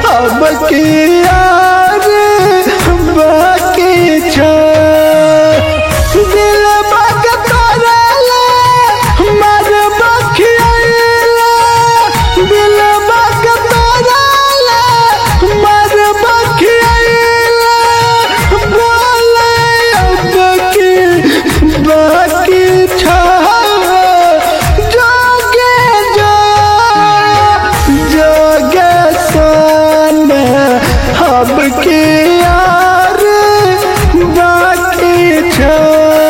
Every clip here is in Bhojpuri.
अब की यार बाकी छा दिल बाग तोरेला मर बखियाला दिल बाग तोरेला मर बखियाला बोले अब की बाकी छा जोगे सन अब की यार बाकी छा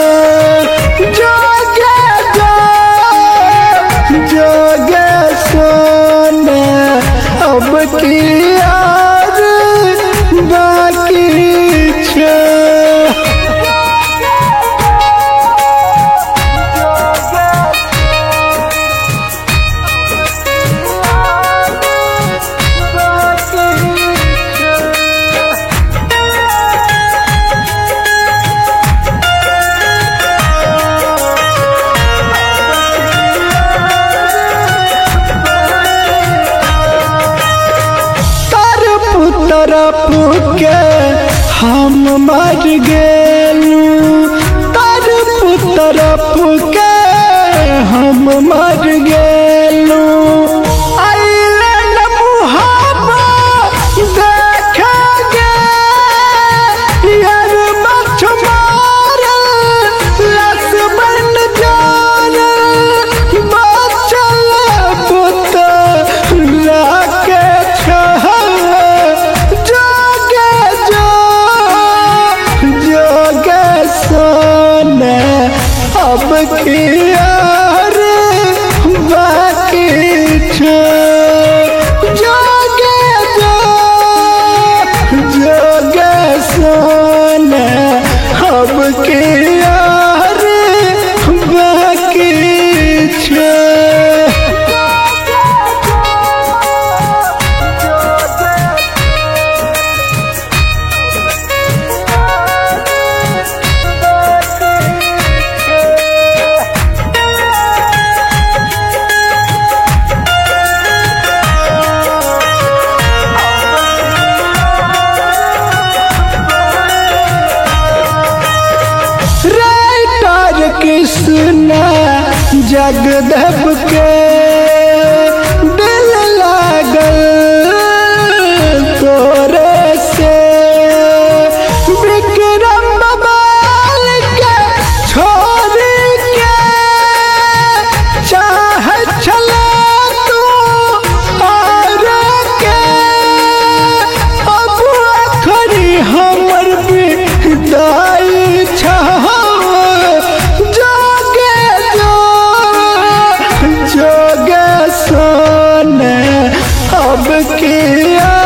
जोगे सन अब की यार बाकी छा। तरफ के हम मर गेलू तरफ के हम मर गेलू आइले न मुहाबा देखेंगे यार मछ मार लस बन जान बचल पुत लाके अब की यार बाकी छा जोगे सन अब की यार बाकी छा। कृष्णा जगदेव के दिल लागल तोरे से विक्रम बबाल के छोड़ के चाहे चला तू और के अब आखरी हमर विदाई छा जोगे सन अब की